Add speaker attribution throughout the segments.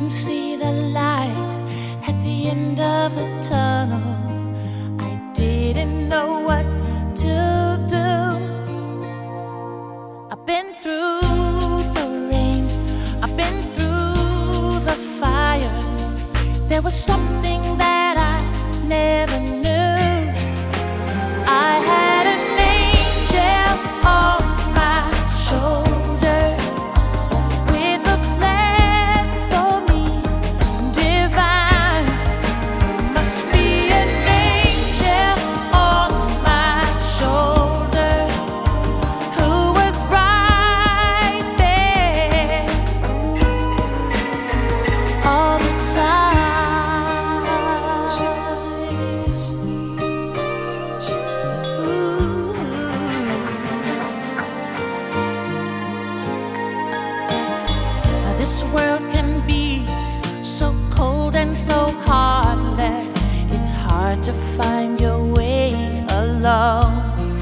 Speaker 1: didn't see the light at the end of the tunnel. I didn't know what to do. I've been through the rain, I've been through the fire. There was something that I never knew. I had an angel on my shoulder with a plan for me, divine. Must be an angel on my shoulder who was right there all the time. This world can be so cold and so heartless. It's hard to find your way alone.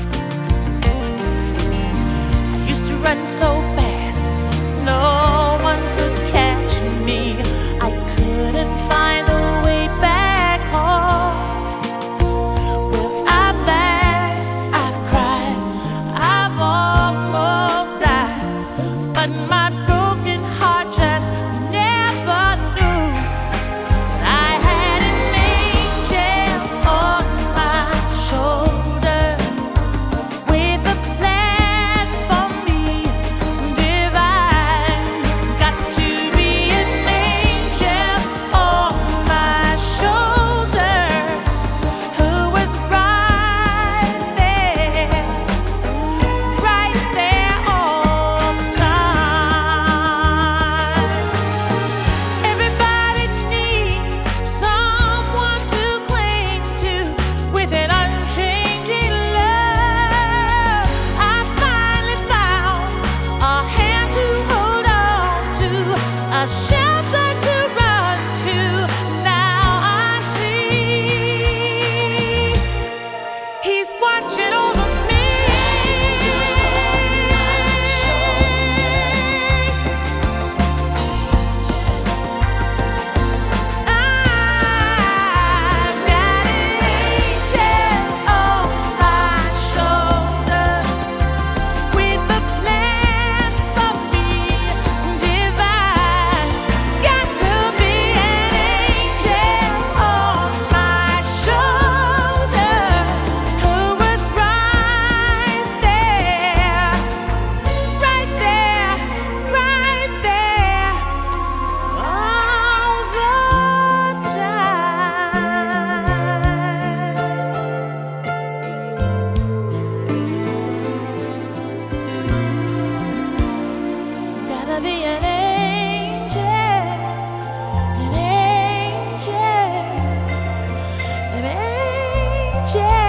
Speaker 1: I used to run so fast, no one could catch me. I couldn't find a way back home. Well, I've laughed, I've cried, I've almost died, but my broken heart just never knew that I had an angel on my shoulder with a plan for me, divine. Got to be an angel on my shoulder who was right there all the time. Everybody needs someone to cling to with an unchanging love. I finally found a hand to hold on to, a shelter to run to. Now I see He's watching over me. I've got an angel on my shoulder with a plan for me, divine. Got to be an angel on my shoulder who was right there all the time. Gotta be an angel, an angel, an angel.